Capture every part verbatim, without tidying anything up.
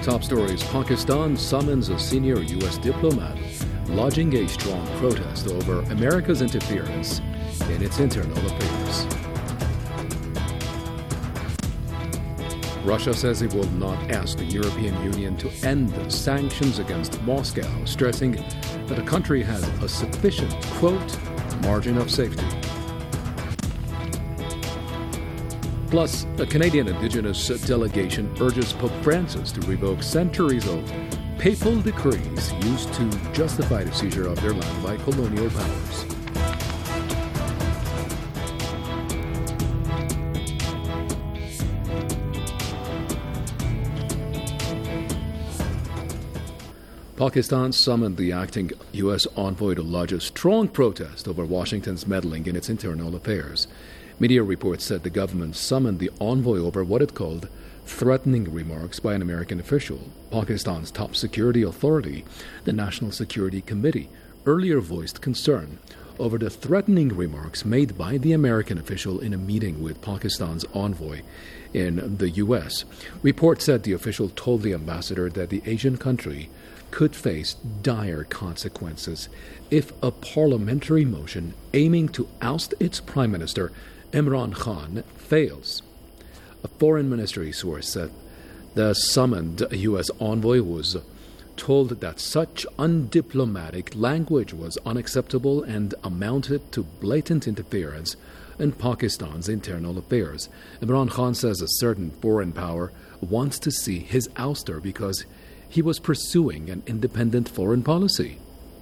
top stories. Pakistan summons a senior U S diplomat, lodging a strong protest over America's interference in its internal affairs. Russia says it will not ask the European Union to end the sanctions against Moscow, stressing that the country has a sufficient, quote, margin of safety. Plus, a Canadian Indigenous delegation urges Pope Francis to revoke centuries of papal decrees used to justify the seizure of their land by colonial powers. Pakistan summoned the acting U S envoy to lodge a strong protest over Washington's meddling in its internal affairs. Media reports said the government summoned the envoy over what it called threatening remarks by an American official. Pakistan's top security authority, the National Security Committee, earlier voiced concern over the threatening remarks made by the American official in a meeting with Pakistan's envoy in the U S. Reports said the official told the ambassador that the Asian country could face dire consequences if a parliamentary motion aiming to oust its prime minister, Imran Khan, fails. A foreign ministry source said the summoned U S envoy was told that such undiplomatic language was unacceptable and amounted to blatant interference in Pakistan's internal affairs. Imran Khan says a certain foreign power wants to see his ouster because he was pursuing an independent foreign policy.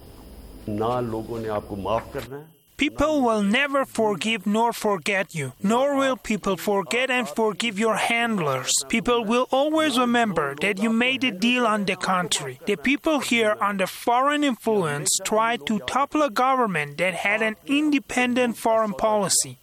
People will never forgive nor forget you, nor will people forget and forgive your handlers. People will always remember that you made a deal on the country. The people here under foreign influence tried to topple a government that had an independent foreign policy.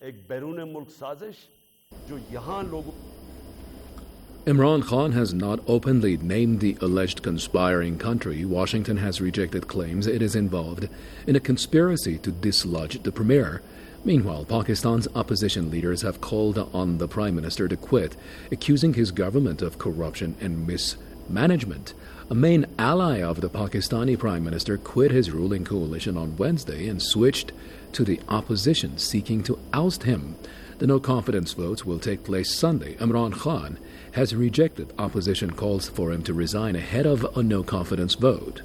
Imran Khan has not openly named the alleged conspiring country. Washington has rejected claims it is involved in a conspiracy to dislodge the premier. Meanwhile, Pakistan's opposition leaders have called on the prime minister to quit, accusing his government of corruption and mismanagement. A main ally of the Pakistani prime minister quit his ruling coalition on Wednesday and switched to the opposition, seeking to oust him. The no-confidence votes will take place Sunday. Imran Khan has rejected opposition calls for him to resign ahead of a no-confidence vote.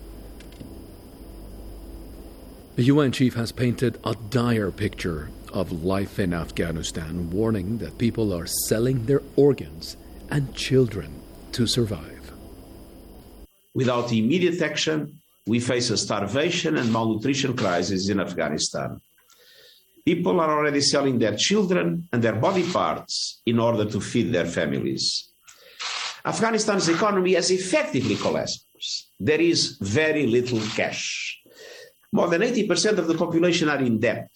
The U N chief has painted a dire picture of life in Afghanistan, warning that people are selling their organs and children to survive. Without immediate action, we face a starvation and malnutrition crisis in Afghanistan. People are already selling their children and their body parts in order to feed their families. Afghanistan's economy has effectively collapsed. There is very little cash. More than eighty percent of the population are in debt.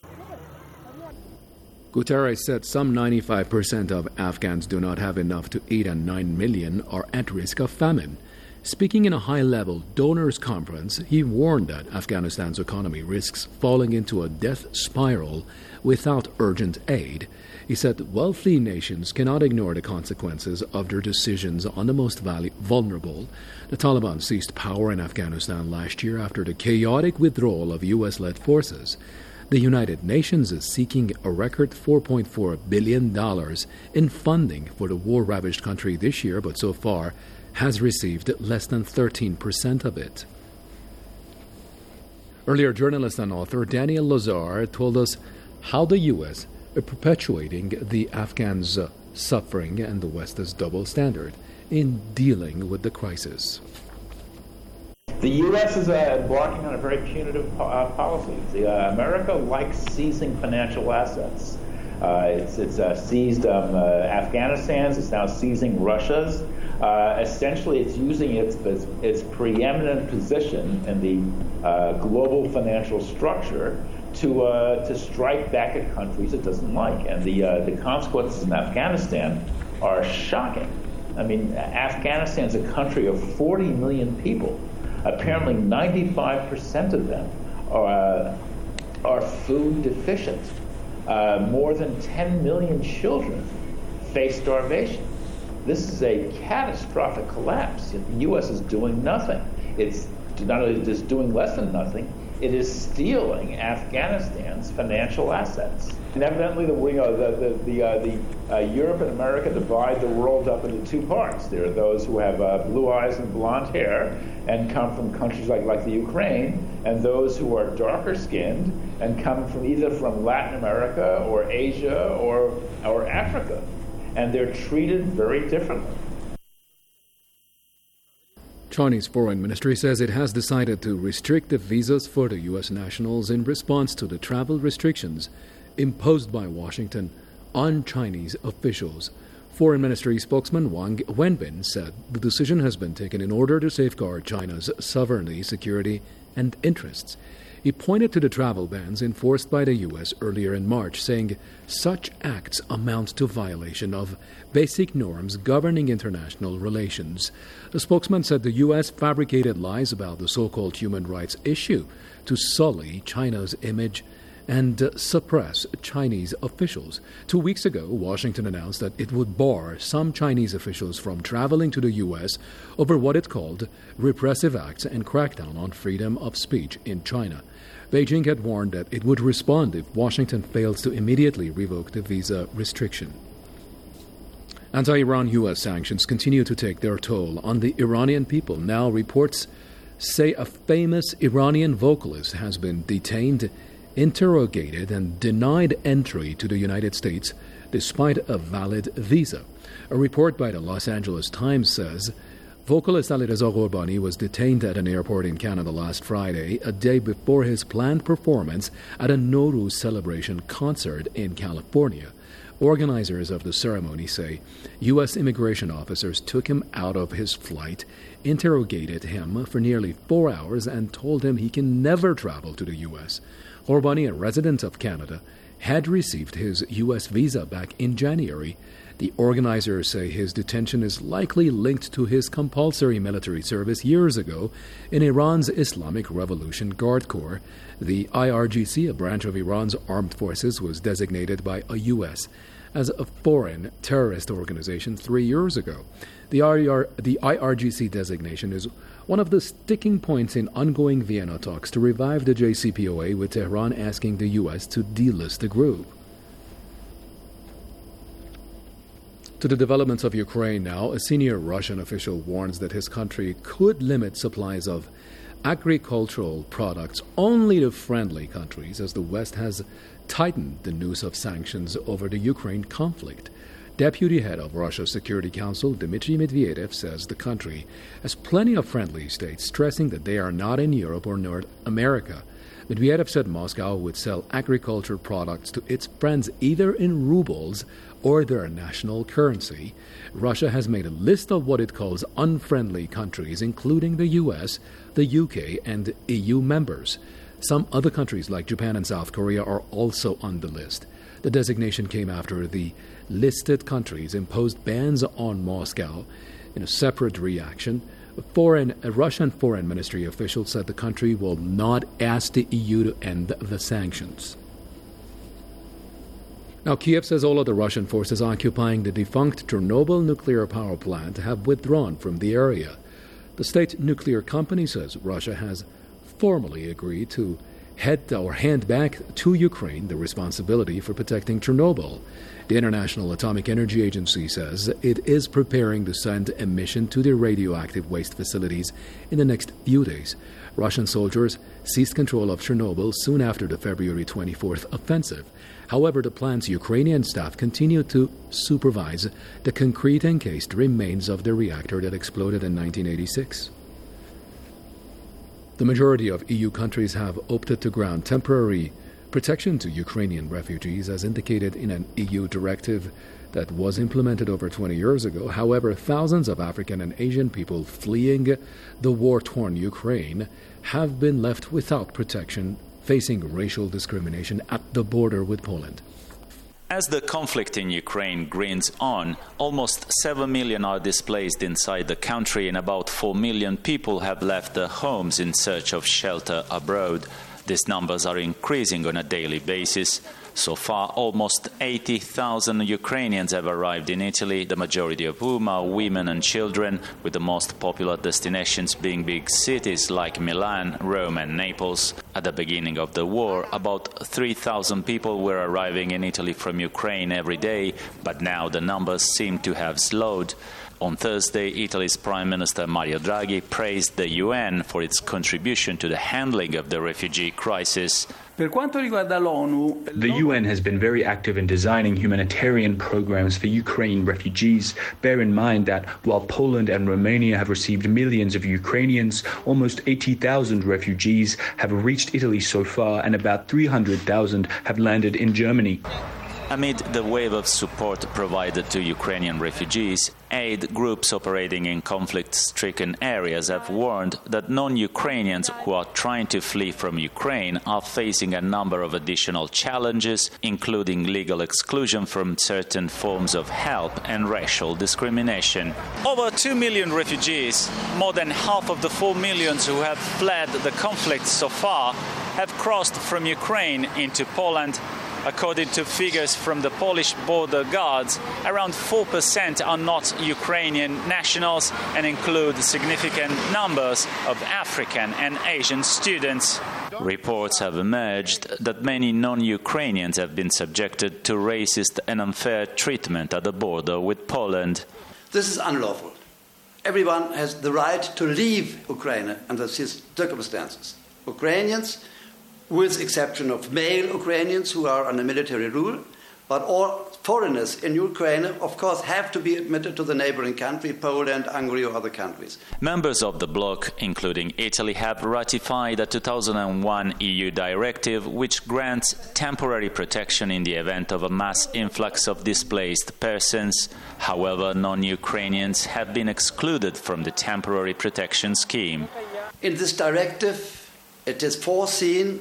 Guterres said some ninety-five percent of Afghans do not have enough to eat and nine million are at risk of famine. Speaking in a high-level donors conference, he warned that Afghanistan's economy risks falling into a death spiral without urgent aid. He said wealthy nations cannot ignore the consequences of their decisions on the most vulnerable. The Taliban seized power in Afghanistan last year after the chaotic withdrawal of U S-led forces. The United Nations is seeking a record four point four billion dollars in funding for the war-ravaged country this year, but so far has received less than thirteen percent of it. Earlier, journalist and author Daniel Lazar told us how the U S are perpetuating the Afghans' uh, suffering and the West's double standard in dealing with the crisis. The U S is uh, embarking on a very punitive po- uh, policy. The, uh, America likes seizing financial assets. Uh, it's it's uh, seized um, uh, Afghanistan's, it's now seizing Russia's. Uh, essentially, it's using its, its its preeminent position in the uh, global financial structure to uh, to strike back at countries it doesn't like, and the uh, the consequences in Afghanistan are shocking. I mean, Afghanistan's a country of forty million people. Apparently, ninety-five percent of them are uh, are food deficient. Uh, more than ten million children face starvation. This is a catastrophic collapse. The U S is doing nothing. It's not only just doing less than nothing, it is stealing Afghanistan's financial assets. And evidently, the, you know, the, the, the, uh, the uh, Europe and America divide the world up into two parts. There are those who have uh, blue eyes and blonde hair and come from countries like, like the Ukraine, and those who are darker skinned and come from either from Latin America or Asia or, or Africa. And they're treated very differently. Chinese Foreign Ministry says it has decided to restrict the visas for the U S nationals in response to the travel restrictions imposed by Washington on Chinese officials. Foreign Ministry spokesman Wang Wenbin said the decision has been taken in order to safeguard China's sovereignty, security, and interests. He pointed to the travel bans enforced by the U S earlier in March, saying such acts amount to violation of basic norms governing international relations. The spokesman said the U S fabricated lies about the so-called human rights issue to sully China's image and uh, suppress Chinese officials. Two weeks ago, Washington announced that it would bar some Chinese officials from traveling to the U S over what it called repressive acts and crackdown on freedom of speech in China. Beijing had warned that it would respond if Washington fails to immediately revoke the visa restriction. Anti-Iran U S sanctions continue to take their toll on the Iranian people. Now reports say a famous Iranian vocalist has been detained, interrogated, and denied entry to the United States despite a valid visa. A report by the Los Angeles Times says vocalist Alireza Ghorbani was detained at an airport in Canada last Friday, a day before his planned performance at a Nowruz celebration concert in California. Organizers of the ceremony say U S immigration officers took him out of his flight, interrogated him for nearly four hours, and told him he can never travel to the U S. Ghorbani, a resident of Canada, had received his U S visa back in January. The organizers say his detention is likely linked to his compulsory military service years ago in Iran's Islamic Revolution Guard Corps. The I R G C, a branch of Iran's armed forces, was designated by a U S as a foreign terrorist organization three years ago. The, I R, the I R G C designation is one of the sticking points in ongoing Vienna talks to revive the J C P O A, with Tehran asking the U S to delist the group. To the developments of Ukraine now, a senior Russian official warns that his country could limit supplies of agricultural products only to friendly countries as the West has tightened the noose of sanctions over the Ukraine conflict. Deputy head of Russia's Security Council, Dmitry Medvedev, says the country has plenty of friendly states, stressing that they are not in Europe or North America. Medvedev said Moscow would sell agriculture products to its friends either in rubles or their national currency. Russia has made a list of what it calls unfriendly countries, including the U S, the U K, and E U members. Some other countries like Japan and South Korea are also on the list. The designation came after the listed countries imposed bans on Moscow. In a separate reaction, a, foreign, a Russian foreign ministry official said the country will not ask the E U to end the sanctions. Now, Kiev says all of the Russian forces occupying the defunct Chernobyl nuclear power plant have withdrawn from the area. The state nuclear company says Russia has formally agreed to head or hand back to Ukraine the responsibility for protecting Chernobyl. The International Atomic Energy Agency says it is preparing to send a mission to the radioactive waste facilities in the next few days. Russian soldiers seized control of Chernobyl soon after the February twenty-fourth offensive. However, the plant's Ukrainian staff continue to supervise the concrete encased remains of the reactor that exploded in nineteen eighty-six. The majority of E U countries have opted to grant temporary protection to Ukrainian refugees, as indicated in an E U directive that was implemented over twenty years ago. However, thousands of African and Asian people fleeing the war-torn Ukraine have been left without protection, facing racial discrimination at the border with Poland. As the conflict in Ukraine grinds on, almost seven million are displaced inside the country and about four million people have left their homes in search of shelter abroad. These numbers are increasing on a daily basis. So far, almost eighty thousand Ukrainians have arrived in Italy, the majority of whom are women and children, with the most popular destinations being big cities like Milan, Rome and Naples. At the beginning of the war, about three thousand people were arriving in Italy from Ukraine every day, but now the numbers seem to have slowed. On Thursday, Italy's Prime Minister Mario Draghi praised the U N for its contribution to the handling of the refugee crisis. The U N has been very active in designing humanitarian programs for Ukraine refugees. Bear in mind that while Poland and Romania have received millions of Ukrainians, almost eighty thousand refugees have reached Italy so far, and about three hundred thousand have landed in Germany. Amid the wave of support provided to Ukrainian refugees, aid groups operating in conflict-stricken areas have warned that non-Ukrainians who are trying to flee from Ukraine are facing a number of additional challenges, including legal exclusion from certain forms of help and racial discrimination. Over two million refugees, more than half of the four millions who have fled the conflict so far, have crossed from Ukraine into Poland. According to figures from the Polish border guards, around four percent are not Ukrainian nationals and include significant numbers of African and Asian students. Reports have emerged that many non-Ukrainians have been subjected to racist and unfair treatment at the border with Poland. This is unlawful. Everyone has the right to leave Ukraine under these circumstances. Ukrainians, with exception of male Ukrainians who are under military rule, but all foreigners in Ukraine, of course, have to be admitted to the neighboring country, Poland, Hungary, or other countries. Members of the bloc, including Italy, have ratified a two thousand one E U directive which grants temporary protection in the event of a mass influx of displaced persons. However, non-Ukrainians have been excluded from the temporary protection scheme. In this directive, it is foreseen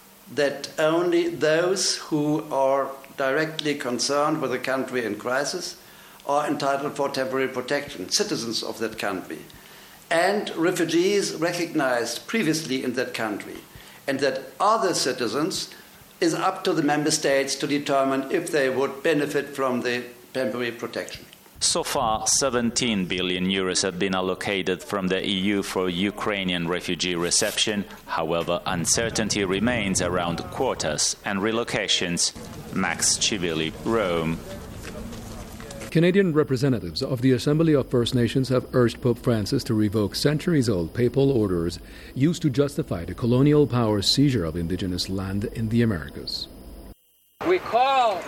that only those who are directly concerned with a country in crisis are entitled for temporary protection, citizens of that country, and refugees recognized previously in that country, and that other citizens is up to the member states to determine if they would benefit from the temporary protection. So far, seventeen billion euros have been allocated from the E U for Ukrainian refugee reception. However, uncertainty remains around quotas and relocations. Max Chivili, Rome. Canadian representatives of the Assembly of First Nations have urged Pope Francis to revoke centuries-old papal orders used to justify the colonial power's seizure of indigenous land in the Americas. We call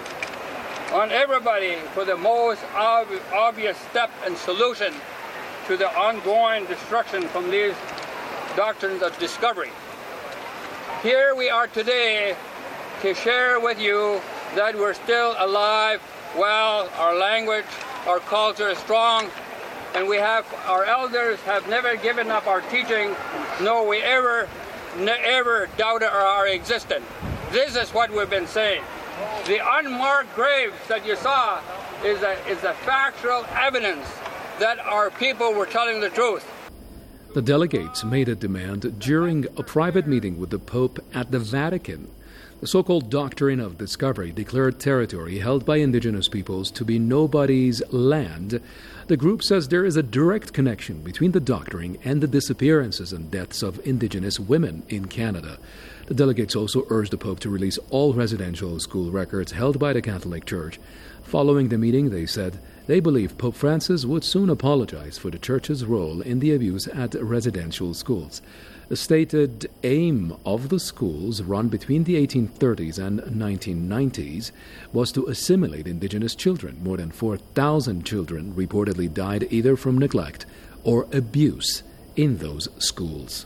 on everybody for the most ob- obvious step and solution to the ongoing destruction from these doctrines of discovery. Here we are today to share with you that we're still alive, well, our language, our culture is strong, and we have, our elders have never given up our teaching, nor we ever, never doubted our existence. This is what we've been saying. The unmarked graves that you saw is a, is a factual evidence that our people were telling the truth. The delegates made a demand during a private meeting with the Pope at the Vatican. The so-called doctrine of discovery declared territory held by indigenous peoples to be nobody's land. The group says there is a direct connection between the doctrine and the disappearances and deaths of indigenous women in Canada. The delegates also urged the Pope to release all residential school records held by the Catholic Church. Following the meeting, they said they believe Pope Francis would soon apologize for the Church's role in the abuse at residential schools. The stated aim of the schools, run between the eighteen thirties and nineteen nineties, was to assimilate indigenous children. More than four thousand children reportedly died either from neglect or abuse in those schools.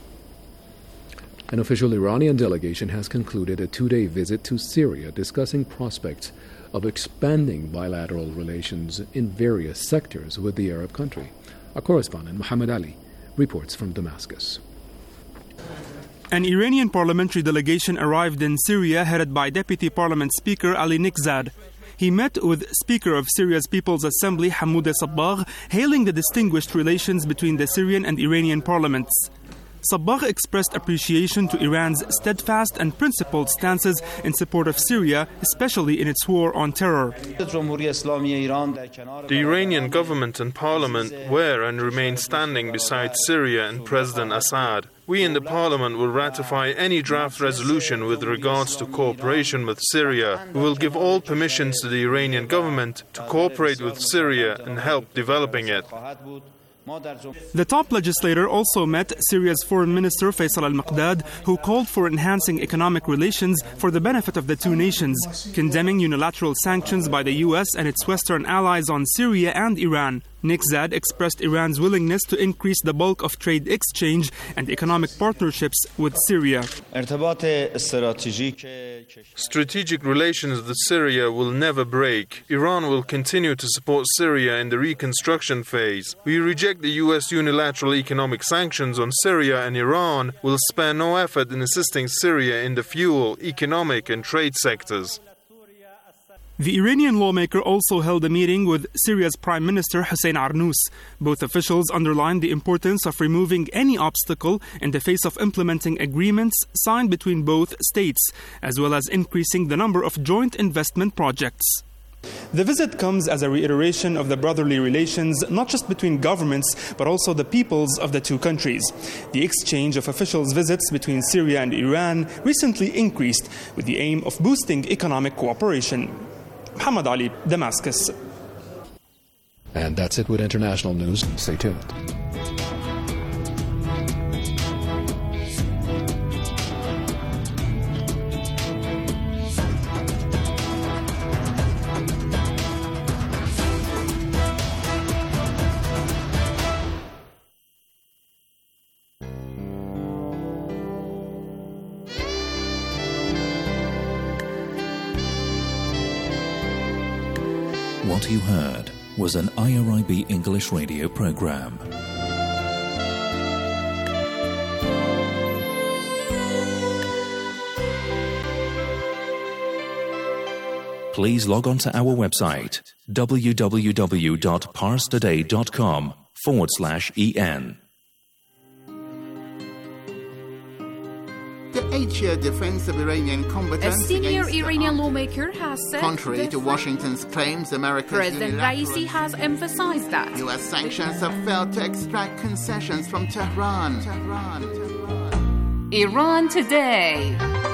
An official Iranian delegation has concluded a two-day visit to Syria discussing prospects of expanding bilateral relations in various sectors with the Arab country. Our correspondent, Muhammad Ali, reports from Damascus. An Iranian parliamentary delegation arrived in Syria headed by Deputy Parliament Speaker Ali Niqzad. He met with Speaker of Syria's People's Assembly Hamoudeh Sabbagh, hailing the distinguished relations between the Syrian and Iranian parliaments. Sabbagh expressed appreciation to Iran's steadfast and principled stances in support of Syria, especially in its war on terror. The Iranian government and parliament were and remain standing beside Syria and President Assad. We in the parliament will ratify any draft resolution with regards to cooperation with Syria. We will give all permissions to the Iranian government to cooperate with Syria and help developing it. The top legislator also met Syria's Foreign Minister Faisal al-Maqdad, who called for enhancing economic relations for the benefit of the two nations, condemning unilateral sanctions by the U S and its Western allies on Syria and Iran. Niczad expressed Iran's willingness to increase the bulk of trade exchange and economic partnerships with Syria. Strategic relations with Syria will never break. Iran will continue to support Syria in the reconstruction phase. We reject the U S unilateral economic sanctions on Syria, and Iran will spare no effort in assisting Syria in the fuel, economic and trade sectors. The Iranian lawmaker also held a meeting with Syria's Prime Minister Hossein Arnous. Both officials underlined the importance of removing any obstacle in the face of implementing agreements signed between both states, as well as increasing the number of joint investment projects. The visit comes as a reiteration of the brotherly relations not just between governments but also the peoples of the two countries. The exchange of officials' visits between Syria and Iran recently increased with the aim of boosting economic cooperation. Muhammad Ali, Damascus. And that's it with international news. Stay tuned. What you heard was an I R I B English radio program. Please log on to our website www.parstoday.com forward slash en. The eight-year defense of Iranian combatants. A senior Iranian lawmaker has said, contrary to Washington's claims, America's President Raisi has emphasized that U S sanctions have failed to extract concessions from Tehran. Tehran. Tehran. Iran Today.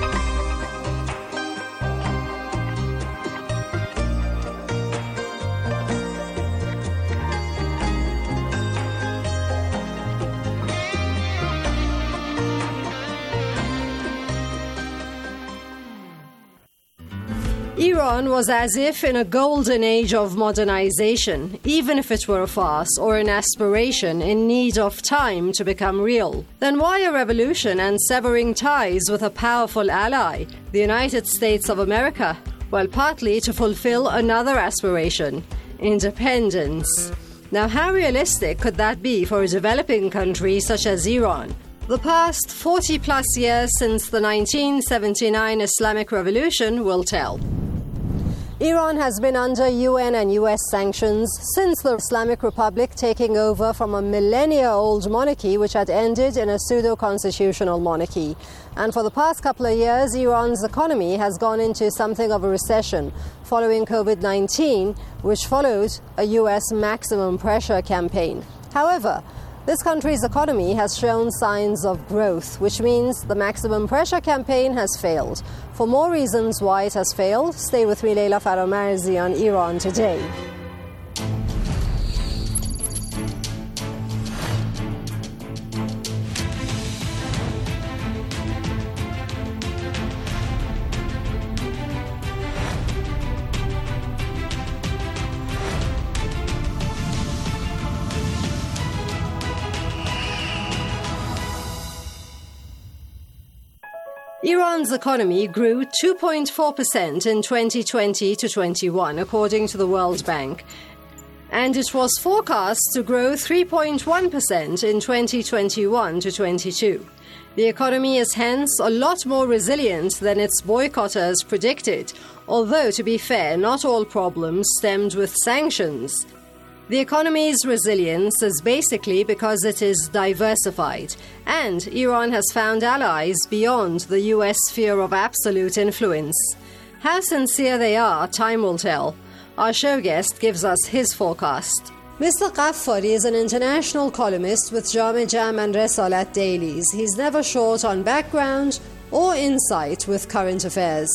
Iran was as if in a golden age of modernization, even if it were a farce or an aspiration in need of time to become real. Then why a revolution and severing ties with a powerful ally, the United States of America? Well, partly to fulfill another aspiration, independence. Now, how realistic could that be for a developing country such as Iran? The past forty plus years since the nineteen seventy-nine Islamic Revolution will tell. Iran has been under U N and U S sanctions since the Islamic Republic taking over from a millennia-old monarchy which had ended in a pseudo-constitutional monarchy. And for the past couple of years, Iran's economy has gone into something of a recession following COVID nineteen, which followed a U S maximum pressure campaign. However, this country's economy has shown signs of growth, which means the maximum pressure campaign has failed. For more reasons why it has failed, stay with me, Leila Faramarzi, on Iran Today. Iran's economy grew two point four percent in twenty twenty to twenty-one, according to the World Bank. And it was forecast to grow three point one percent in twenty twenty-one to twenty-two. The economy is hence a lot more resilient than its boycotters predicted, although, to be fair, not all problems stemmed with sanctions. The economy's resilience is basically because it is diversified, and Iran has found allies beyond the U S sphere of absolute influence. How sincere they are, time will tell. Our show guest gives us his forecast. Mister Ghaffari is an international columnist with Jam Jam and Resalat dailies. He's never short on background or insight with current affairs.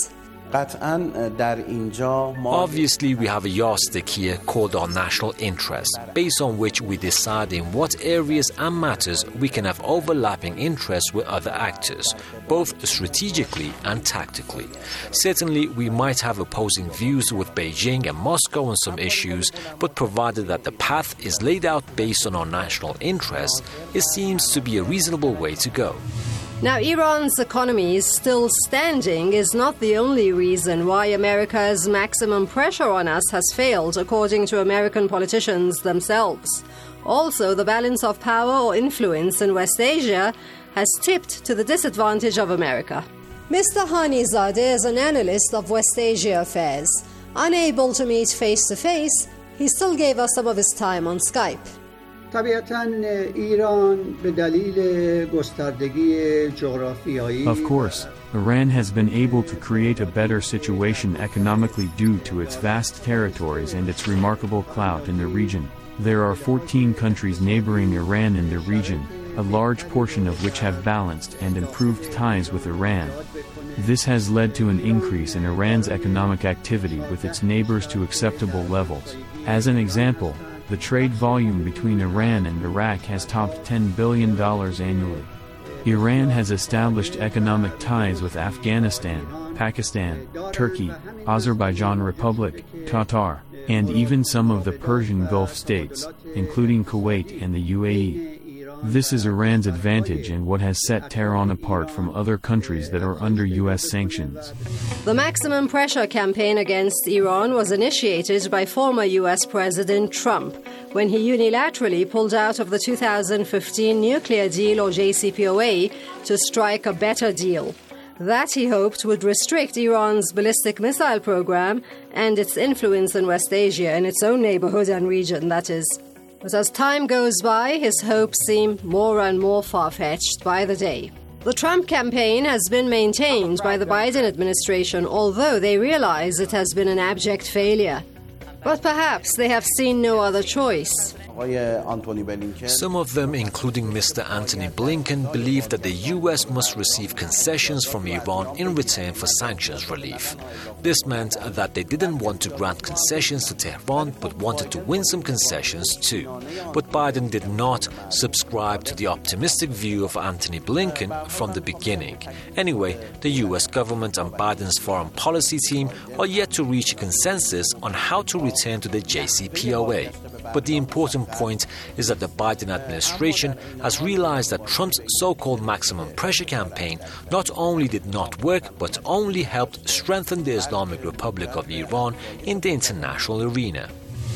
Obviously, we have a yardstick here called our national interest, based on which we decide in what areas and matters we can have overlapping interests with other actors, both strategically and tactically. Certainly, we might have opposing views with Beijing and Moscow on some issues, but provided that the path is laid out based on our national interest, it seems to be a reasonable way to go. Now, Iran's economy still standing is not the only reason why America's maximum pressure on us has failed, according to American politicians themselves. Also, the balance of power or influence in West Asia has tipped to the disadvantage of America. Mister Hanizadeh is an analyst of West Asia affairs. Unable to meet face-to-face, he still gave us some of his time on Skype. Of course, Iran has been able to create a better situation economically due to its vast territories and its remarkable clout in the region. There are fourteen countries neighboring Iran in the region, a large portion of which have balanced and improved ties with Iran. This has led to an increase in Iran's economic activity with its neighbors to acceptable levels. As an example, the trade volume between Iran and Iraq has topped ten billion dollars annually. Iran has established economic ties with Afghanistan, Pakistan, Turkey, Azerbaijan Republic, Qatar, and even some of the Persian Gulf states, including Kuwait and the U A E. This is Iran's advantage and what has set Tehran apart from other countries that are under U S sanctions. The maximum pressure campaign against Iran was initiated by former U S President Trump when he unilaterally pulled out of the two thousand fifteen nuclear deal, or J C P O A, to strike a better deal. That, he hoped, would restrict Iran's ballistic missile program and its influence in West Asia, in its own neighborhood and region, that is. But as time goes by, his hopes seem more and more far-fetched by the day. The Trump campaign has been maintained by the Biden administration, although they realize it has been an abject failure. But perhaps they have seen no other choice. Some of them, including Mister Antony Blinken, believe that the U S must receive concessions from Iran in return for sanctions relief. This meant that they didn't want to grant concessions to Tehran, but wanted to win some concessions too. But Biden did not subscribe to the optimistic view of Antony Blinken from the beginning. Anyway, the U S government and Biden's foreign policy team are yet to reach a consensus on how to return to the J C P O A. But the important point is that the Biden administration has realized that Trump's so-called maximum pressure campaign not only did not work, but only helped strengthen the Islamic Republic of Iran in the international arena.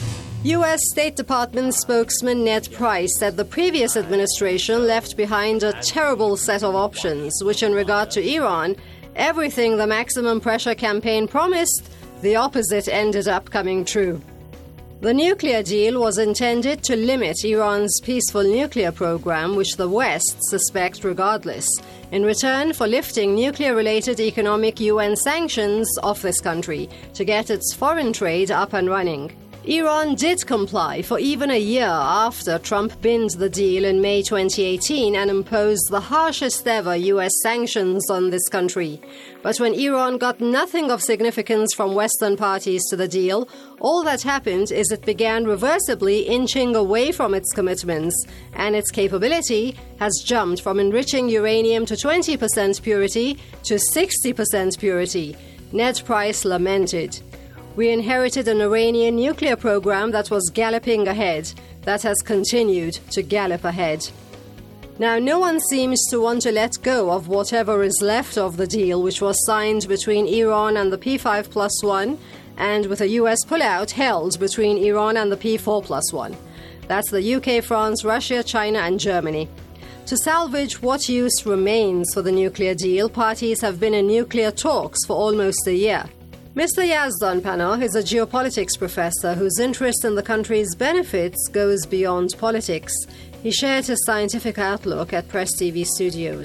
U S State Department spokesman Ned Price said the previous administration left behind a terrible set of options, which in regard to Iran, everything the maximum pressure campaign promised, the opposite ended up coming true. The nuclear deal was intended to limit Iran's peaceful nuclear program, which the West suspects regardless, in return for lifting nuclear-related economic U N sanctions off this country to get its foreign trade up and running. Iran did comply for even a year after Trump binned the deal in May twenty eighteen and imposed the harshest ever U S sanctions on this country. But when Iran got nothing of significance from Western parties to the deal, all that happened is it began reversibly inching away from its commitments, and its capability has jumped from enriching uranium to twenty percent purity to sixty percent purity. Ned Price lamented. We inherited an Iranian nuclear program that was galloping ahead, that has continued to gallop ahead. Now, no one seems to want to let go of whatever is left of the deal, which was signed between Iran and the P five plus one, and with a U S pullout held between Iran and the P four plus one. That's the U K, France, Russia, China, and Germany. To salvage what use remains for the nuclear deal, parties have been in nuclear talks for almost a year. Mister Yazdan Panoh is a geopolitics professor whose interest in the country's benefits goes beyond politics. He shared his scientific outlook at Press T V Studios.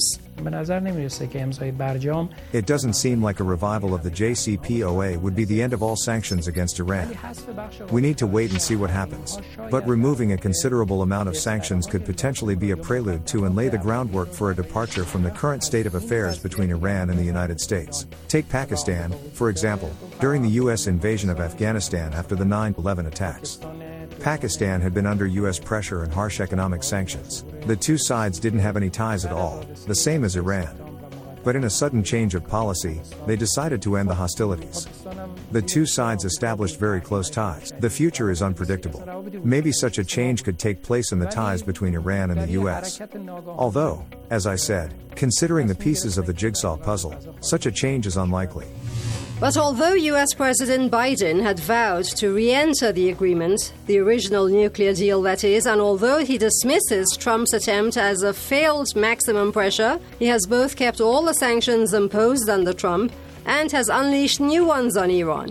It doesn't seem like a revival of the J C P O A would be the end of all sanctions against Iran. We need to wait and see what happens. But removing a considerable amount of sanctions could potentially be a prelude to and lay the groundwork for a departure from the current state of affairs between Iran and the United States. Take Pakistan, for example, during the U S invasion of Afghanistan after the nine eleven attacks. Pakistan had been under U S pressure and harsh economic sanctions. The two sides didn't have any ties at all, the same as Iran. But in a sudden change of policy, they decided to end the hostilities. The two sides established very close ties. The future is unpredictable. Maybe such a change could take place in the ties between Iran and the U S. Although, as I said, considering the pieces of the jigsaw puzzle, such a change is unlikely. But although U S President Biden had vowed to re-enter the agreement, the original nuclear deal that is, and although he dismisses Trump's attempt as a failed maximum pressure, he has both kept all the sanctions imposed under Trump and has unleashed new ones on Iran.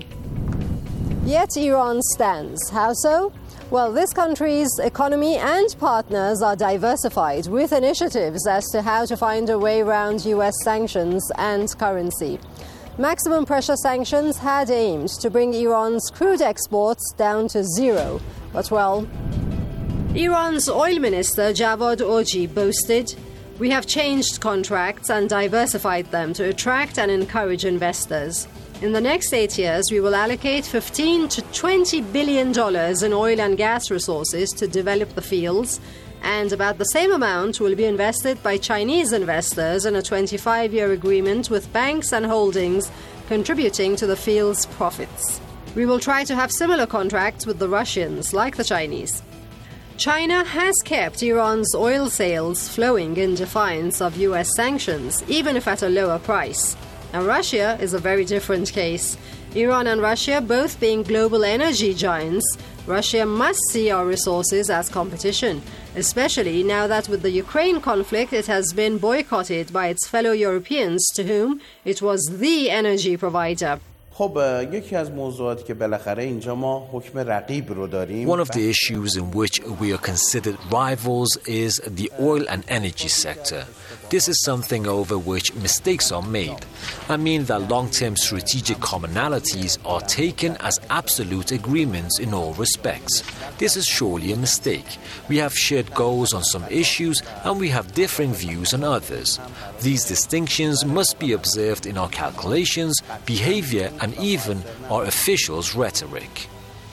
Yet Iran stands. How so? Well, this country's economy and partners are diversified with initiatives as to how to find a way around U S sanctions and currency. Maximum pressure sanctions had aimed to bring Iran's crude exports down to zero. But, well, Iran's oil minister Javad Oji boasted, "We have changed contracts and diversified them to attract and encourage investors. In the next eight years, we will allocate fifteen to twenty billion dollars in oil and gas resources to develop the fields, and about the same amount will be invested by Chinese investors in a twenty-five-year agreement with banks and holdings contributing to the field's profits. We will try to have similar contracts with the Russians, like the Chinese." China has kept Iran's oil sales flowing in defiance of U S sanctions, even if at a lower price. Now, Russia is a very different case. Iran and Russia both being global energy giants, Russia must see our resources as competition, especially now that with the Ukraine conflict it has been boycotted by its fellow Europeans to whom it was the energy provider. خب یکی از موضوعاتی که بالاخره اینجا ما حکم رقیب رو داریم. One of the issues in which we are considered rivals is the oil and energy sector. This is something over which mistakes are made. I mean that long-term strategic commonalities are taken as absolute agreements in all respects. This is surely a mistake. We have shared goals on some issues and we have differing views on others. These distinctions must be observed in our calculations, behavior, and even our officials' rhetoric.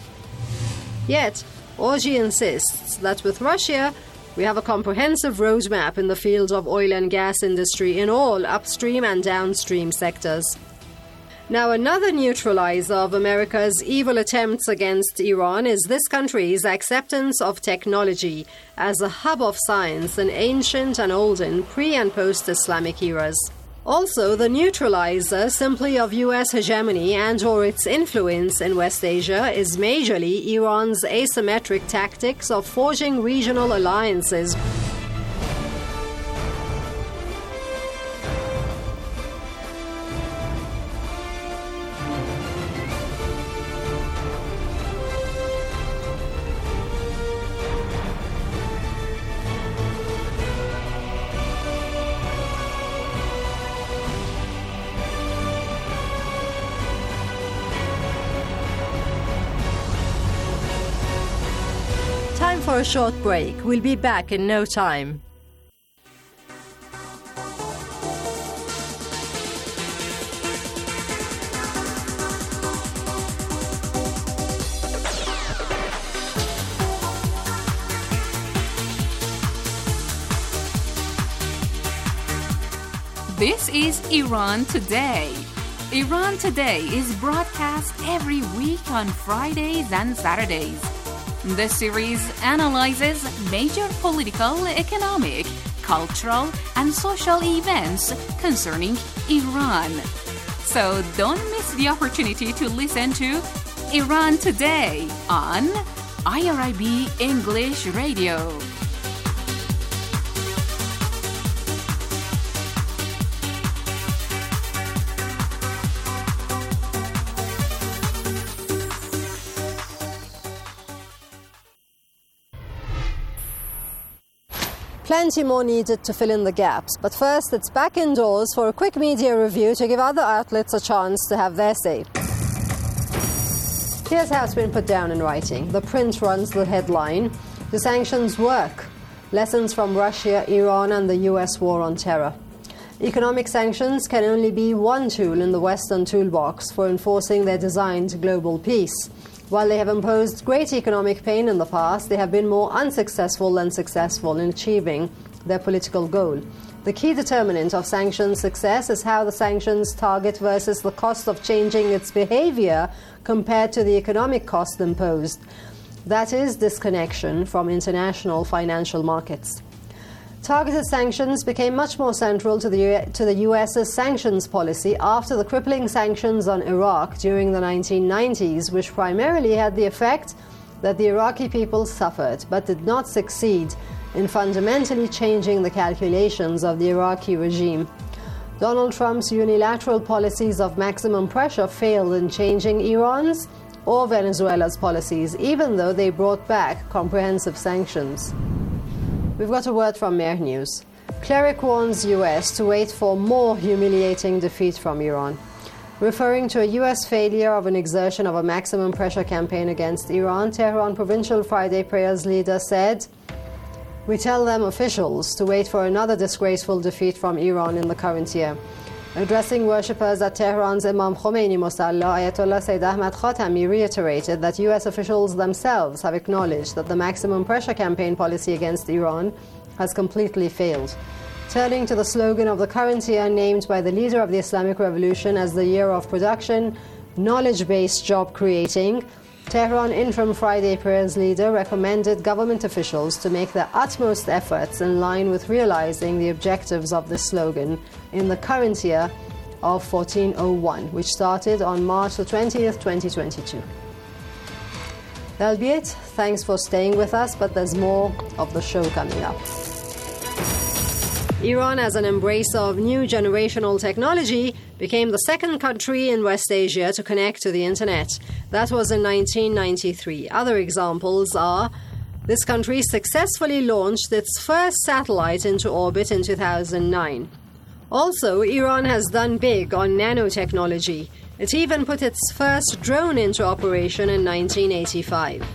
Yet, Oji insists that with Russia, we have a comprehensive roadmap in the field of oil and gas industry in all upstream and downstream sectors. Now, another neutralizer of America's evil attempts against Iran is this country's acceptance of technology as a hub of science in ancient and olden pre- and post-Islamic eras. Also, the neutralizer simply of U S hegemony and or its influence in West Asia is majorly Iran's asymmetric tactics of forging regional alliances. Time for a short break. We'll be back in no time. This is Iran Today. Iran Today is broadcast every week on Fridays and Saturdays. The series analyzes major political, economic, cultural, and social events concerning Iran. So don't miss the opportunity to listen to Iran Today on I R I B English Radio. plenty more needed to fill in the gaps. But first, it's back indoors for a quick media review to give other outlets a chance to have their say. Here's how it's been put down in writing. The print runs the headline, "The sanctions work. Lessons from Russia, Iran and the U S war on terror." Economic sanctions can only be one tool in the Western toolbox for enforcing their designed global peace. While they have imposed great economic pain in the past, they have been more unsuccessful than successful in achieving their political goal. The key determinant of sanctions success is how the sanctions target versus the cost of changing its behavior compared to the economic cost imposed. That is disconnection from international financial markets. Targeted sanctions became much more central to the, to the US's sanctions policy after the crippling sanctions on Iraq during the nineteen nineties, which primarily had the effect that the Iraqi people suffered but did not succeed in fundamentally changing the calculations of the Iraqi regime. Donald Trump's unilateral policies of maximum pressure failed in changing Iran's or Venezuela's policies, even though they brought back comprehensive sanctions. We've got a word from Mer News. Cleric warns U S to wait for more humiliating defeat from Iran. Referring to a U S failure of an exertion of a maximum pressure campaign against Iran, Tehran Provincial Friday Prayers leader said, "We tell them officials to wait for another disgraceful defeat from Iran in the current year." Addressing worshippers at Tehran's Imam Khomeini Musalla, Ayatollah Sayyid Ahmad Khatami reiterated that U S officials themselves have acknowledged that the maximum pressure campaign policy against Iran has completely failed. Turning to the slogan of the current year, named by the leader of the Islamic Revolution as the year of production, knowledge-based job creating, Tehran Interim Friday Prayers leader recommended government officials to make their utmost efforts in line with realizing the objectives of this slogan in the current year of fourteen oh one, which started on March the twentieth, twenty twenty-two. That'll be it. Thanks for staying with us, but there's more of the show coming up. Iran, as an embracer of new generational technology, became the second country in West Asia to connect to the internet. That was in nineteen ninety-three. Other examples are this country successfully launched its first satellite into orbit in two thousand nine. Also, Iran has done big on nanotechnology. It even put its first drone into operation in nineteen eighty-five.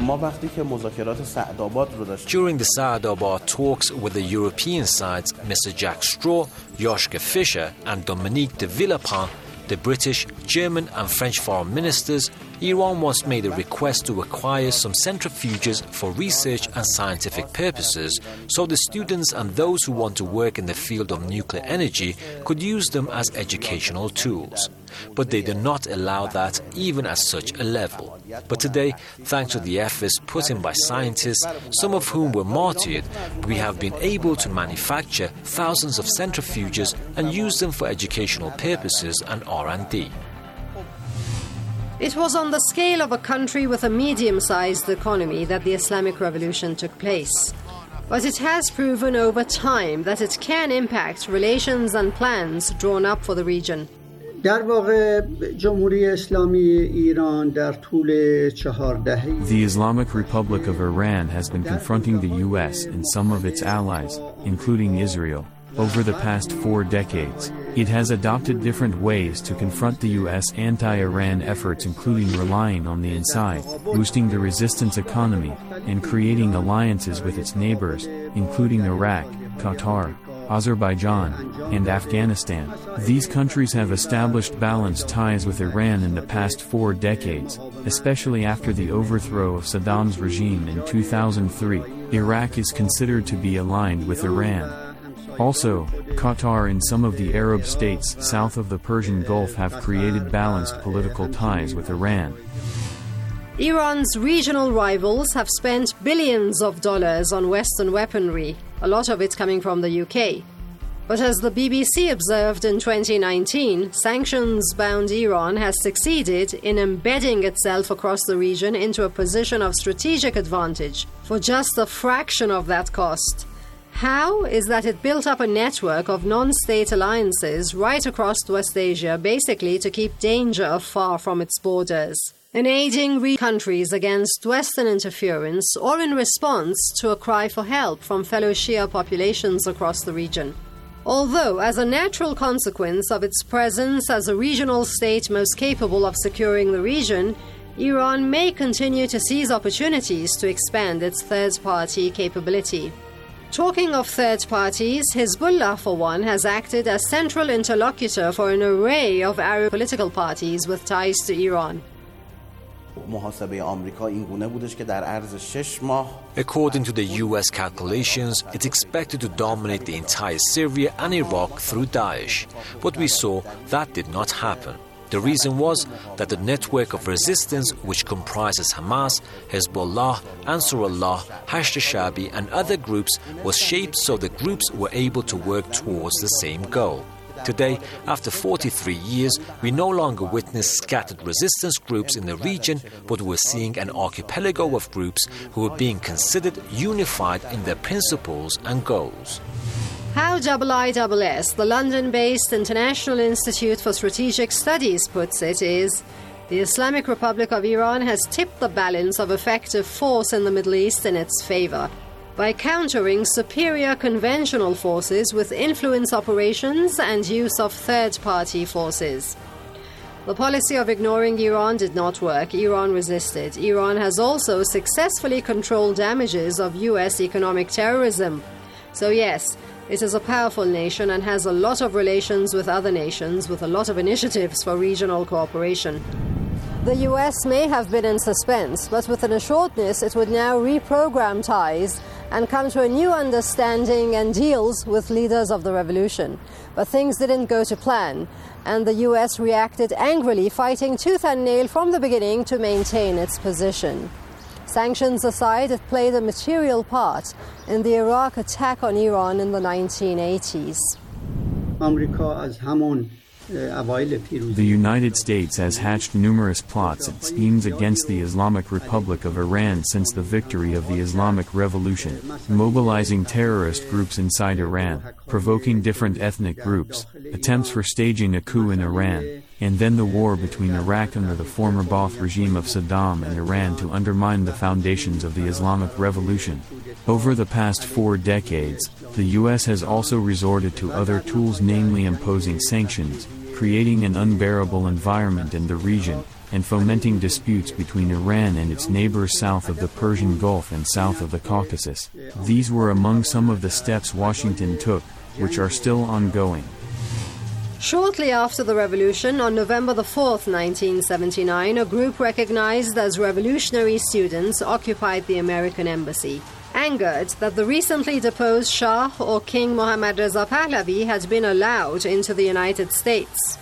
During the Saadabad talks with the European sides, Mister Jack Straw, Joschka Fischer and Dominique de Villepin, the British, German and French foreign ministers, Iran once made a request to acquire some centrifuges for research and scientific purposes, so the students and those who want to work in the field of nuclear energy could use them as educational tools. But they did not allow that even at such a level. But today, thanks to the efforts put in by scientists, some of whom were martyred, we have been able to manufacture thousands of centrifuges and use them for educational purposes and R and D. It was on the scale of a country with a medium-sized economy that the Islamic Revolution took place. But it has proven over time that it can impact relations and plans drawn up for the region. The Islamic Republic of Iran has been confronting the U S and some of its allies, including Israel, over the past four decades. It has adopted different ways to confront the U S anti-Iran efforts, including relying on the inside, boosting the resistance economy, and creating alliances with its neighbors, including Iraq, Qatar, Azerbaijan, and Afghanistan. These countries have established balanced ties with Iran in the past four decades, especially after the overthrow of Saddam's regime in two thousand three. Iraq is considered to be aligned with Iran. Also, Qatar and some of the Arab states south of the Persian Gulf have created balanced political ties with Iran. Iran's regional rivals have spent billions of dollars on Western weaponry, a lot of it coming from the U K. But as the B B C observed in twenty nineteen, sanctions-bound Iran has succeeded in embedding itself across the region into a position of strategic advantage for just a fraction of that cost. How is that it built up a network of non-state alliances right across West Asia, basically to keep danger far from its borders. in aiding re- countries against Western interference or in response to a cry for help from fellow Shia populations across the region. Although, as a natural consequence of its presence as a regional state most capable of securing the region, Iran may continue to seize opportunities to expand its third-party capability. Talking of third parties, Hezbollah, for one, has acted as central interlocutor for an array of Arab political parties with ties to Iran. According to the U S calculations, it's expected to dominate the entire Syria and Iraq through Daesh. But we saw that did not happen. The reason was that the network of resistance, which comprises Hamas, Hezbollah, Ansarullah, Hashd al-Shaabi and other groups, was shaped so the groups were able to work towards the same goal. Today, after forty-three years, we no longer witness scattered resistance groups in the region, but we're seeing an archipelago of groups who are being considered unified in their principles and goals. How I I S S, the London-based International Institute for Strategic Studies, puts it is, the Islamic Republic of Iran has tipped the balance of effective force in the Middle East in its favor by countering superior conventional forces with influence operations and use of third-party forces. The policy of ignoring Iran did not work. Iran resisted. Iran has also successfully controlled damages of U S economic terrorism. So yes, it is a powerful nation and has a lot of relations with other nations, with a lot of initiatives for regional cooperation. The U S may have been in suspense, but with an assuredness it would now reprogram ties and come to a new understanding and deals with leaders of the revolution. But things didn't go to plan, and the U S reacted angrily, fighting tooth and nail from the beginning to maintain its position. Sanctions aside, it played a material part in the Iraq attack on Iran in the nineteen eighties. The United States has hatched numerous plots and schemes against the Islamic Republic of Iran since the victory of the Islamic Revolution, mobilizing terrorist groups inside Iran, provoking different ethnic groups, attempts for staging a coup in Iran, and then the war between Iraq under the former Ba'ath regime of Saddam and Iran to undermine the foundations of the Islamic Revolution. Over the past four decades, the U S has also resorted to other tools, namely imposing sanctions, creating an unbearable environment in the region, and fomenting disputes between Iran and its neighbors south of the Persian Gulf and south of the Caucasus. These were among some of the steps Washington took, which are still ongoing. Shortly after the revolution, on November the fourth, nineteen seventy-nine, a group recognized as revolutionary students occupied the American embassy, angered that the recently deposed Shah or King Mohammad Reza Pahlavi had been allowed into the United States.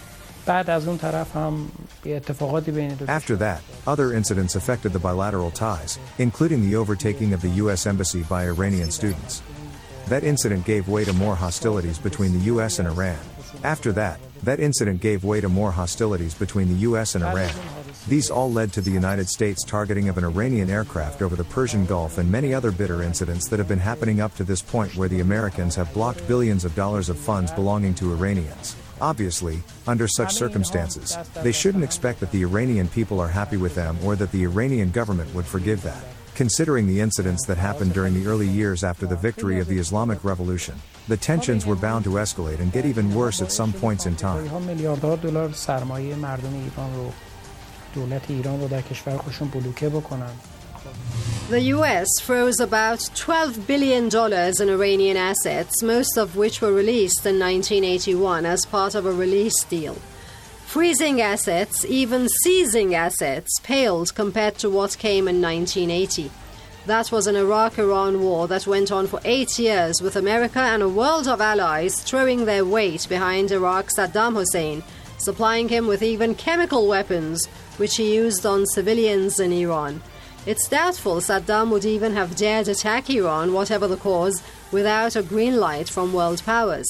After that, other incidents affected the bilateral ties, including the overtaking of the U S embassy by Iranian students. That incident gave way to more hostilities between the U S and Iran. After that, that incident gave way to more hostilities between the U S and Iran. These all led to the United States targeting of an Iranian aircraft over the Persian Gulf and many other bitter incidents that have been happening up to this point, where the Americans have blocked billions of dollars of funds belonging to Iranians. Obviously, under such circumstances, they shouldn't expect that the Iranian people are happy with them or that the Iranian government would forgive that. Considering the incidents that happened during the early years after the victory of the Islamic Revolution, the tensions were bound to escalate and get even worse at some points in time. The U S froze about twelve billion dollars in Iranian assets, most of which were released in nineteen eighty-one as part of a release deal. Freezing assets, even seizing assets, paled compared to what came in nineteen eighty. That was an Iraq-Iran war that went on for eight years, with America and a world of allies throwing their weight behind Iraq's Saddam Hussein, supplying him with even chemical weapons, which he used on civilians in Iran. It's doubtful Saddam would even have dared attack Iran, whatever the cause, without a green light from world powers.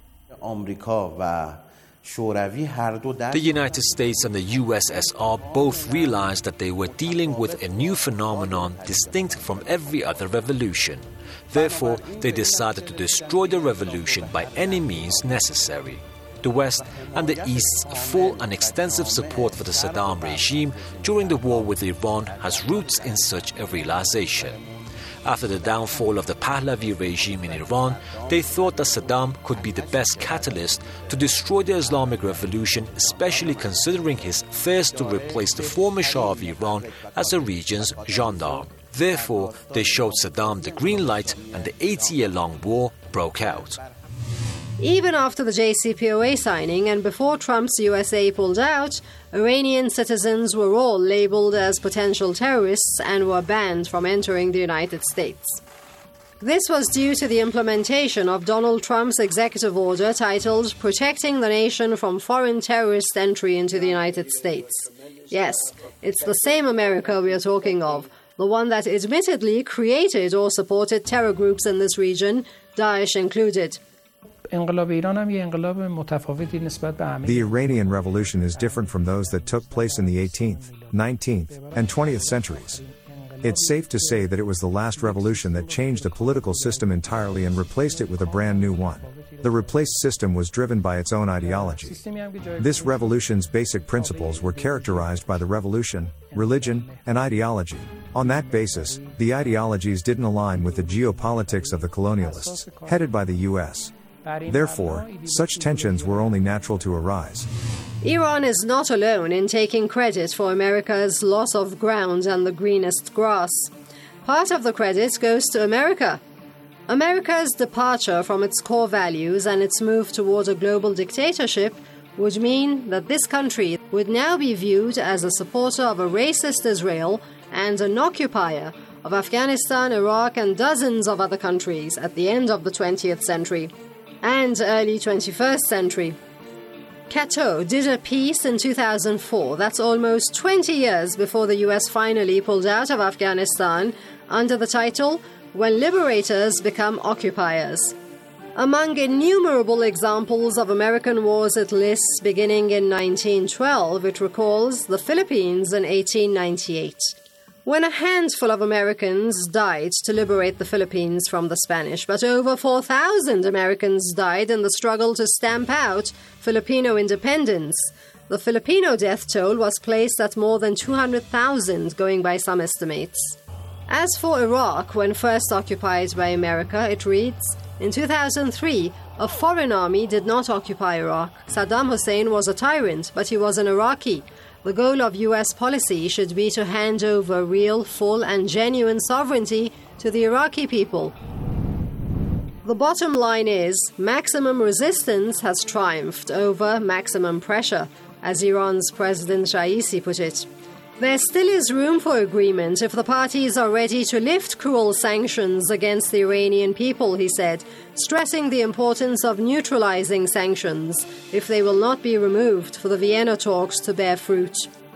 The United States and the U S S R both realized that they were dealing with a new phenomenon distinct from every other revolution. Therefore, they decided to destroy the revolution by any means necessary. the West and the East's full and extensive support for the Saddam regime during the war with Iran has roots in such a realization. After the downfall of the Pahlavi regime in Iran, they thought that Saddam could be the best catalyst to destroy the Islamic Revolution, especially considering his thirst to replace the former Shah of Iran as the region's gendarme. Therefore, they showed Saddam the green light and the eighty-year-long war broke out. Even after the J C P O A signing and before Trump's U S A pulled out, Iranian citizens were all labeled as potential terrorists and were banned from entering the United States. This was due to the implementation of Donald Trump's executive order titled Protecting the Nation from Foreign Terrorist Entry into the United States. Yes, it's the same America we are talking of, the one that admittedly created or supported terror groups in this region, Daesh included. The Iranian Revolution is different from those that took place in the eighteenth, nineteenth, and twentieth centuries. It's safe to say that it was the last revolution that changed a political system entirely and replaced it with a brand new one. The replaced system was driven by its own ideology. This revolution's basic principles were characterized by the revolution, religion, and ideology. On that basis, the ideologies didn't align with the geopolitics of the colonialists, headed by the U S. Therefore, such tensions were only natural to arise. Iran is not alone in taking credit for America's loss of ground and the greenest grass. Part of the credit goes to America. America's departure from its core values and its move toward a global dictatorship would mean that this country would now be viewed as a supporter of a racist Israel and an occupier of Afghanistan, Iraq, and dozens of other countries at the end of the twentieth century and early twenty-first century. Cato did a piece in two thousand four, that's almost twenty years before the U S finally pulled out of Afghanistan, under the title, When Liberators Become Occupiers. Among innumerable examples of American wars it lists beginning in nineteen twelve, it recalls the Philippines in eighteen ninety-eight. When a handful of Americans died to liberate the Philippines from the Spanish, but over four thousand Americans died in the struggle to stamp out Filipino independence. The Filipino death toll was placed at more than two hundred thousand, going by some estimates. As for Iraq, when first occupied by America, it reads, in two thousand three, a foreign army did not occupy Iraq. Saddam Hussein was a tyrant, but he was an Iraqi. The goal of U S policy should be to hand over real, full, and genuine sovereignty to the Iraqi people. The bottom line is, maximum resistance has triumphed over maximum pressure, as Iran's President Raisi put it. There still is room for agreement if the parties are ready to lift cruel sanctions against the Iranian people, he said, stressing the importance of neutralizing sanctions if they will not be removed for the Vienna talks to bear fruit.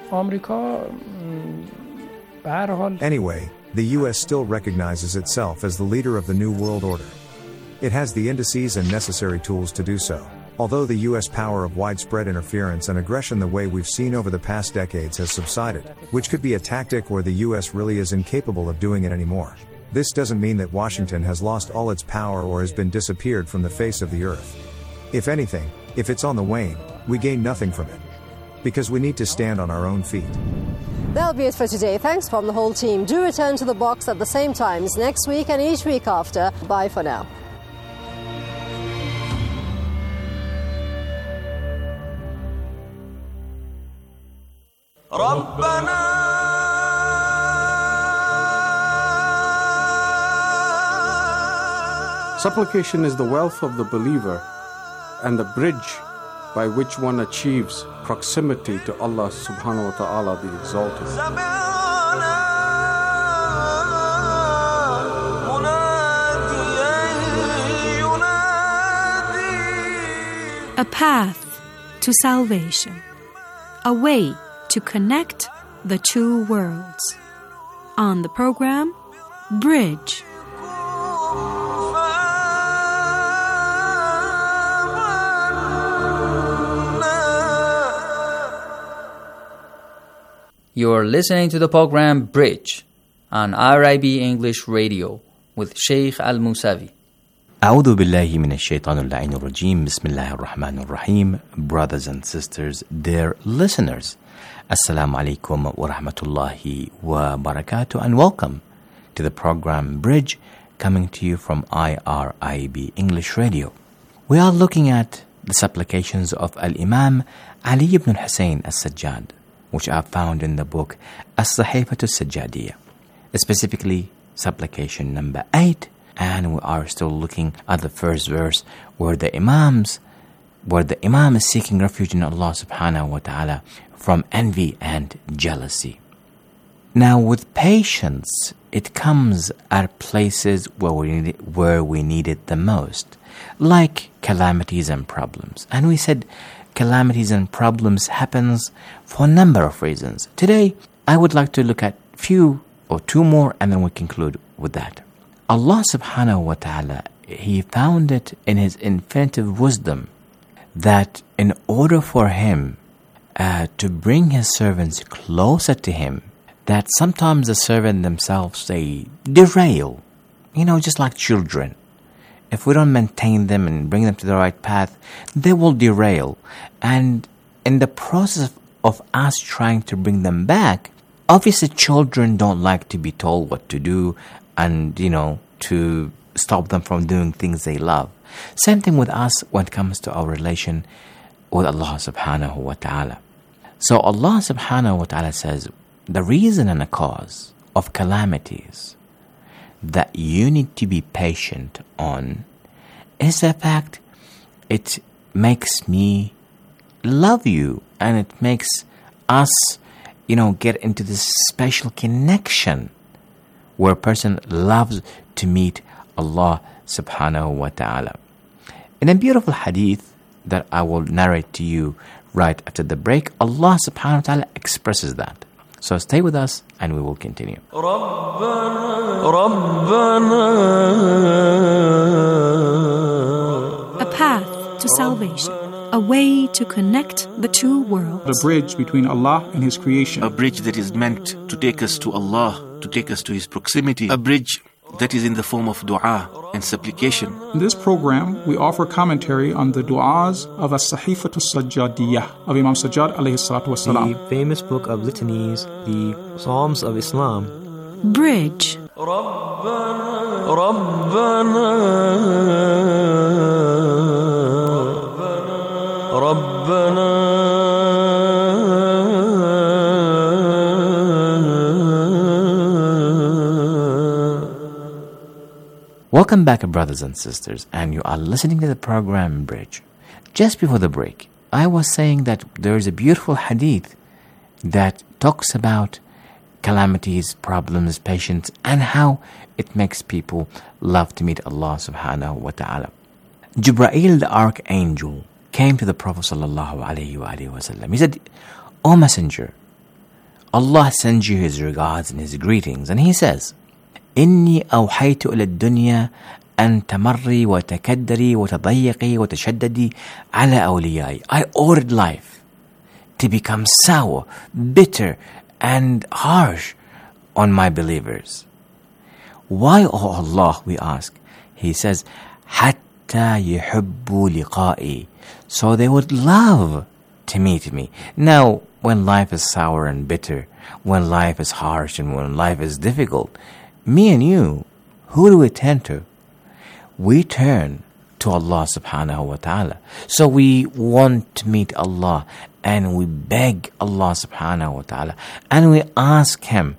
Anyway, the U S still recognizes itself as the leader of the New World Order. It has the indices and necessary tools to do so. Although the U S power of widespread interference and aggression the way we've seen over the past decades has subsided, which could be a tactic or the U S really is incapable of doing it anymore. This doesn't mean that Washington has lost all its power or has been disappeared from the face of the earth. If anything, if it's on the wane, we gain nothing from it. Because we need to stand on our own feet. That'll be it for today. Thanks from the whole team. Do return to the box at the same times next week and each week after. Bye for now. Supplication is the wealth of the believer and the bridge by which one achieves proximity to Allah subhanahu wa ta'ala the Exalted. A path to salvation, a way to connect the two worlds. On the program, Bridge. You're listening to the program Bridge on R I B English Radio with Sheikh Al Musavi. أعوذ بالله من الشيطان اللعين الرجيم بسم الله الرحمن الرحيم. Brothers and sisters, dear listeners, Assalamu alaikum wa rahmatullahi wa barakatuh, and welcome to the program Bridge, coming to you from I R I B English Radio. We are looking at the supplications of Al-Imam Ali ibn Hussein al-Sajjad, which are found in the book As-Sahifatu Sajjadiyya, specifically supplication number eight. And we are still looking at the first verse where the Imams, where the Imam is seeking refuge in Allah subhanahu wa ta'ala from envy and jealousy. Now with patience, it comes at places where we need it, where we need it the most, like calamities and problems. And we said calamities and problems happens for a number of reasons. Today, I would like to look at few or two more, and then we conclude with that. Allah subhanahu wa ta'ala, He found it in His infinitive wisdom that in order for Him uh, to bring His servants closer to Him, that sometimes the servant themselves, they derail, you know, just like children. If we don't maintain them and bring them to the right path, they will derail. And in the process of us trying to bring them back, obviously children don't like to be told what to do and, you know, to stop them from doing things they love. Same thing with us when it comes to our relation with Allah subhanahu wa ta'ala. So Allah subhanahu wa ta'ala says, the reason and the cause of calamities that you need to be patient on is the fact it makes me love you, and it makes us, you know, get into this special connection where a person loves to meet Allah subhanahu wa ta'ala. In a beautiful hadith that I will narrate to you right after the break, Allah subhanahu wa ta'ala expresses that. So stay with us and we will continue. A path to salvation. A way to connect the two worlds. The bridge between Allah and His creation. A bridge that is meant to take us to Allah, to take us to His proximity. A bridge that is in the form of dua and supplication. In this program, we offer commentary on the du'as of As-Sahifatu Sajjadiyya of Imam Sajjad alayhi salatu wasalam. The famous book of litanies, the Psalms of Islam. Bridge. Welcome back, brothers and sisters, and you are listening to the program Bridge. Just before the break, I was saying that there is a beautiful hadith that talks about calamities, problems, patience, and how it makes people love to meet Allah subhanahu wa ta'ala. Jibreel, the archangel, came to the Prophet sallallahu alayhi wa alayhi wa sallam. He said, O Messenger, Allah sends you His regards and His greetings. And He says, إني أوحيت إلى الدنيا أن تمري وتكدري وتضيقي وتشددي على أوليائي. I ordered life to become sour, bitter, and harsh on my believers. Why, O Allah, we ask? He says, حتى يحبوا لقائي, so they would love to meet me. Now, when life is sour and bitter, when life is harsh and when life is difficult, me and you, who do we turn to? We turn to Allah subhanahu wa ta'ala. So we want to meet Allah and we beg Allah subhanahu wa ta'ala and we ask Him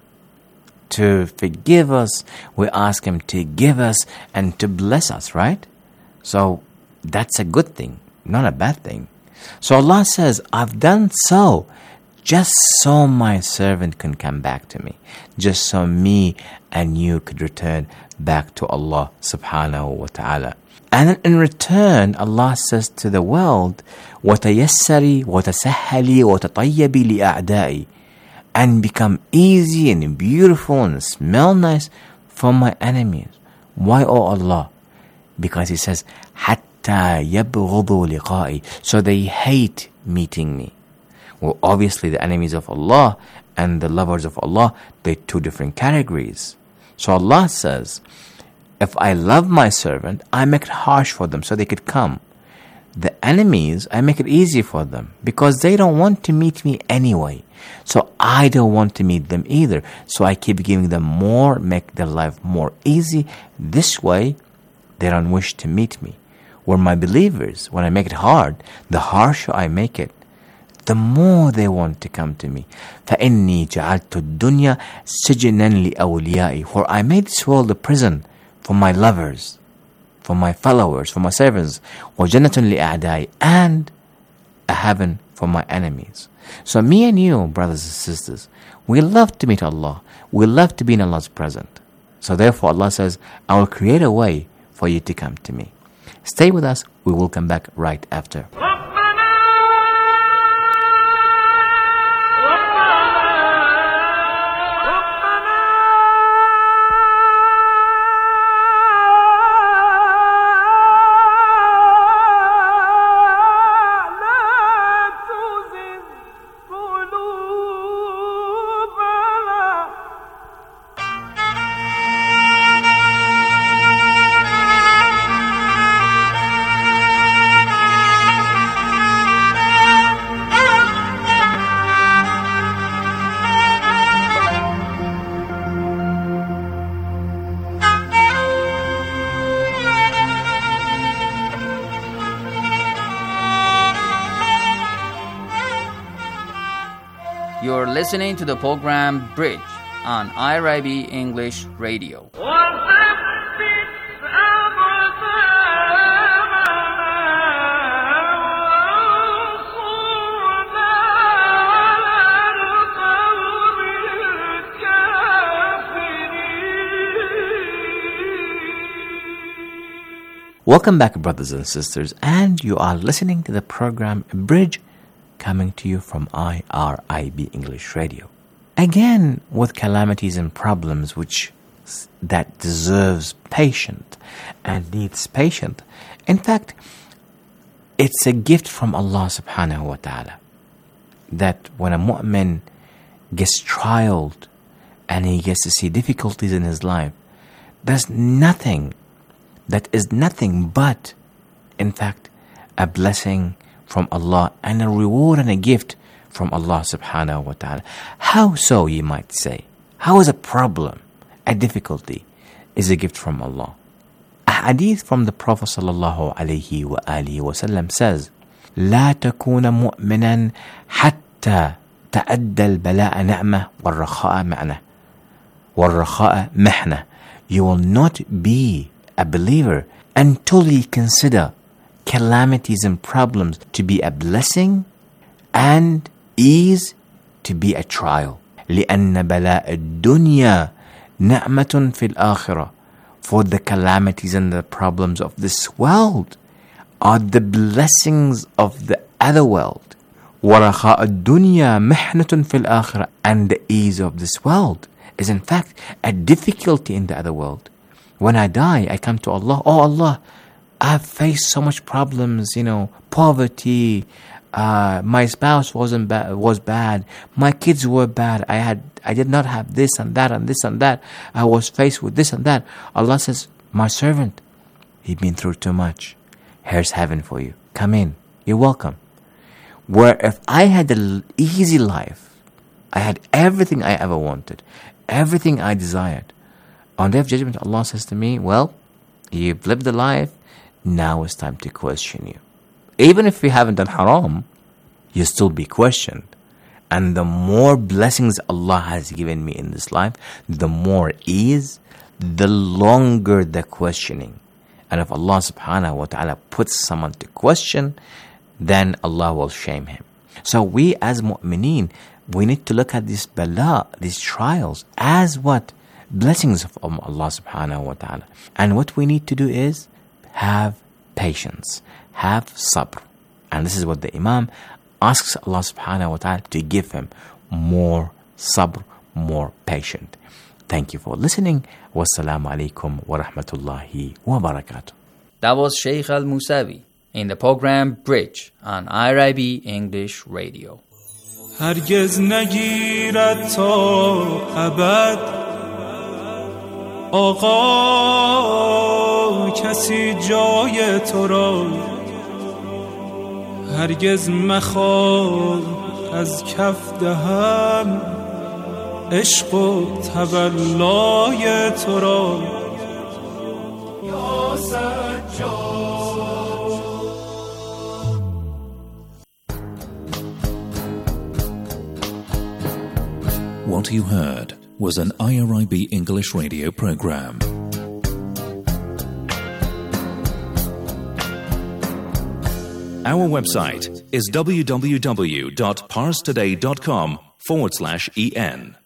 to forgive us, we ask Him to give us and to bless us, right? So that's a good thing, not a bad thing. So Allah says, I've done so just so my servant can come back to me, just so me and you could return back to Allah subhanahu wa ta'ala. And in return, Allah says to the world, وَتَيَسَّرِي وَتَسَهَّلِي وَتَطَيَّبِي لِأَعْدَائِي, and become easy and beautiful and smell nice for my enemies. Why, O Allah? Because He says, حَتَّى يَبْغُضُوا لِقَائِي, so they hate meeting me. Well, obviously the enemies of Allah and the lovers of Allah, they're two different categories. So Allah says, If I love my servant, I make it harsh for them so they could come. The enemies, I make it easy for them because they don't want to meet me anyway. So I don't want to meet them either. So I keep giving them more, make their life more easy. This way, they don't wish to meet me. Where my believers, when I make it hard, the harsher I make it, the more they want to come to me. فَإِنِّي جَعَلْتُ الدُّنْيَا سِجْنًا لِأَوْلِيَائِي. For I made this world a prison for my lovers, for my followers, for my servants. وَجَنَّةٌ لِأَعْدَائِي. And a heaven for my enemies. So me and you, brothers and sisters, we love to meet Allah. We love to be in Allah's presence. So therefore Allah says, I will create a way for you to come to me. Stay with us. We will come back right after. You're listening to the program Bridge on I R I B English Radio. Welcome back, brothers and sisters, and you are listening to the program Bridge, coming to you from I R I B English Radio. Again, with calamities and problems which that deserves patience and needs patience. In fact, it's a gift from Allah subhanahu wa ta'ala that when a mu'min gets trialed and he gets to see difficulties in his life, there's nothing that is nothing but, in fact, a blessing from Allah and a reward and a gift from Allah subhanahu wa ta'ala. How so, you might say? How is a problem, a difficulty, is a gift from Allah? A hadith from the Prophet sallallahu alayhi wa alihi wa sallam says, لا تكون مؤمنا حتى تأدى البلاء نعمة والرخاء معنة والرخاء محنة. You will not be a believer until you consider calamities and problems to be a blessing and ease to be a trial. لأن بلاء الدنيا نعمة في الآخرة. For the calamities and the problems of this world are the blessings of the other world. ورخاء الدنيا محنة في الآخرة. And the ease of this world is in fact a difficulty in the other world. When I die, I come to Allah. Oh Allah, I've faced so much problems, you know, poverty, uh, my spouse wasn't ba- was bad, my kids were bad, I had, I did not have this and that and this and that, I was faced with this and that. Allah says, my servant, he's been through too much. Here's heaven for you. Come in. You're welcome. Where if I had an easy life, I had everything I ever wanted, everything I desired, on the day of judgment, Allah says to me, well, you've lived a life, now it's time to question you. Even if you haven't done haram, you'll still be questioned. And the more blessings Allah has given me in this life, the more ease, the longer the questioning. And if Allah subhanahu wa ta'ala puts someone to question, then Allah will shame him. So we as mu'mineen, we need to look at this bala, these trials, as what? Blessings from Allah subhanahu wa ta'ala. And what we need to do is have patience, have sabr. And this is what the Imam asks Allah subhanahu wa ta'ala to give him more sabr, more patient. Thank you for listening. Wassalamu alaikum wa rahmatullahi wa barakatuh. That was Sheikh Al-Musawi in the program Bridge on I R I B English Radio. هرگز نگیرد تا ابد آقا کسی جای تو را هرگز مخواه از کف دهم عشق و تولای تو را یا سجاد. What you heard was an I R I B English radio program. Our website is www.parstoday.com forward slash en.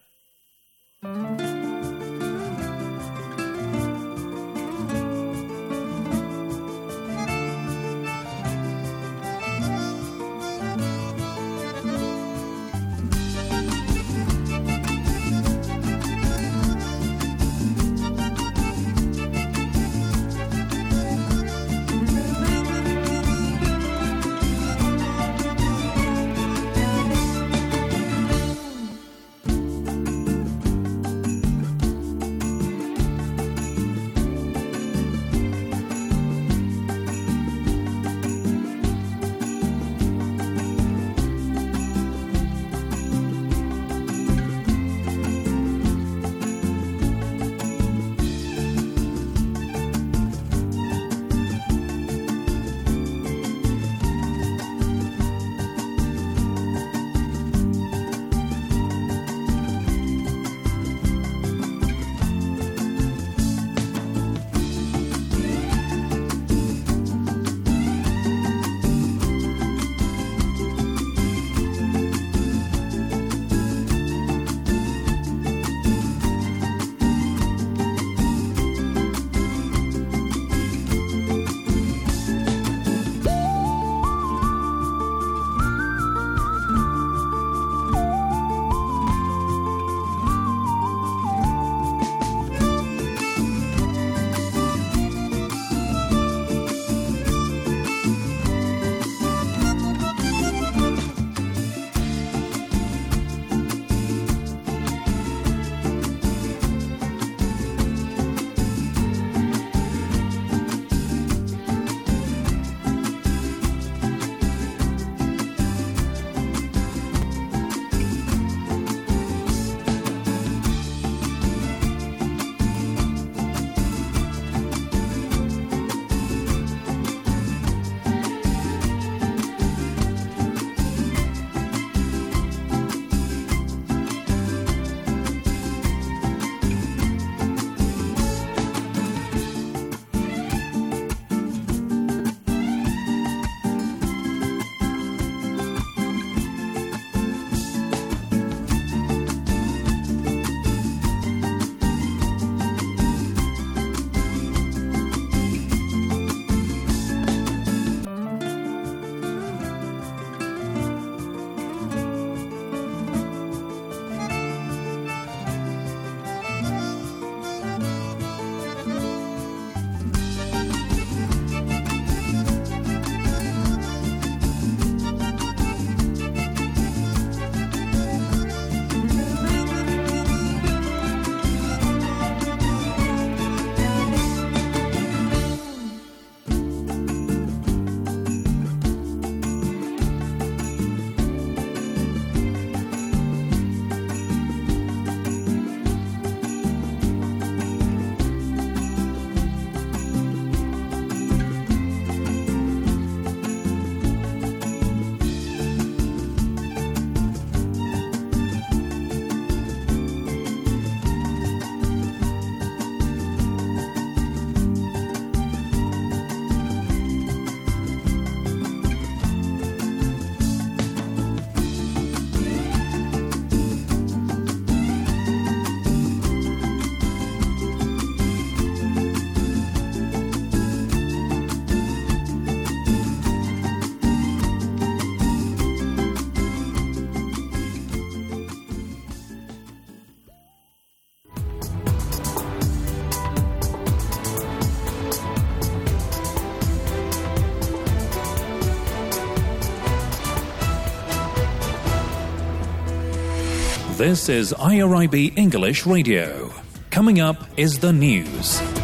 This is I R I B English Radio. Coming up is the news.